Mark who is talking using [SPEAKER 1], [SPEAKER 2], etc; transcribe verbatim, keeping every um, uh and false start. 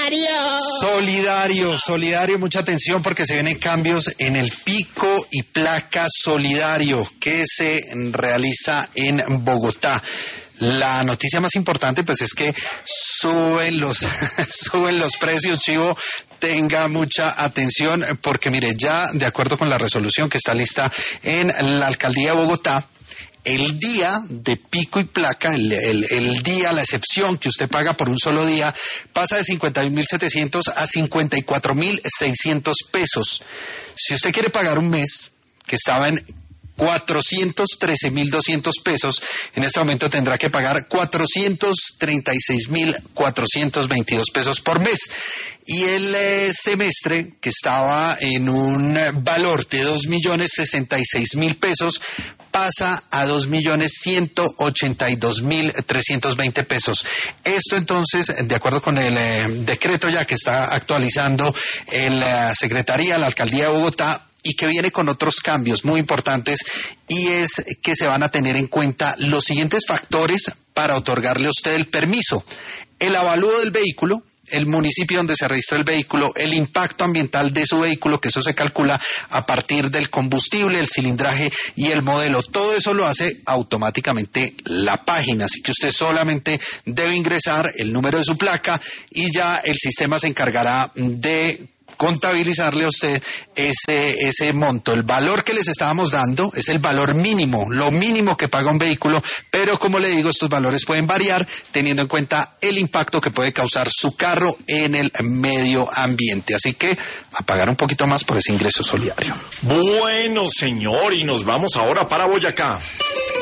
[SPEAKER 1] solidario.
[SPEAKER 2] Solidario, solidario, mucha atención porque se vienen cambios en el pico y placa solidario que se realiza en Bogotá. La noticia más importante pues es que suben los suben los precios, Chivo. Tenga mucha atención porque mire, ya de acuerdo con la resolución que está lista en la alcaldía de Bogotá, el día de pico y placa, el, el, el día, la excepción que usted paga por un solo día, pasa de cincuenta y un mil setecientos a cincuenta y cuatro mil seiscientos pesos. Si usted quiere pagar un mes, que estaba en cuatrocientos trece mil doscientos pesos, en este momento tendrá que pagar cuatrocientos treinta y seis mil cuatrocientos veintidós pesos por mes. Y el eh, semestre, que estaba en un valor de dos millones sesenta y seis mil pesos, pasa a dos millones ciento ochenta y dos mil trescientos veinte pesos. Esto entonces, de acuerdo con el eh, decreto ya que está actualizando el, la Secretaría, la Alcaldía de Bogotá, y que viene con otros cambios muy importantes, y es que se van a tener en cuenta los siguientes factores para otorgarle a usted el permiso: el avalúo del vehículo, el municipio donde se registra el vehículo, el impacto ambiental de su vehículo, que eso se calcula a partir del combustible, el cilindraje y el modelo. Todo eso lo hace automáticamente la página, así que usted solamente debe ingresar el número de su placa y ya el sistema se encargará de contabilizarle a usted ese, ese monto. El valor que les estábamos dando es el valor mínimo, lo mínimo que paga un vehículo, pero como le digo, estos valores pueden variar teniendo en cuenta el impacto que puede causar su carro en el medio ambiente. Así que a pagar un poquito más por ese ingreso solidario.
[SPEAKER 3] Bueno, señor, y nos vamos ahora para Boyacá.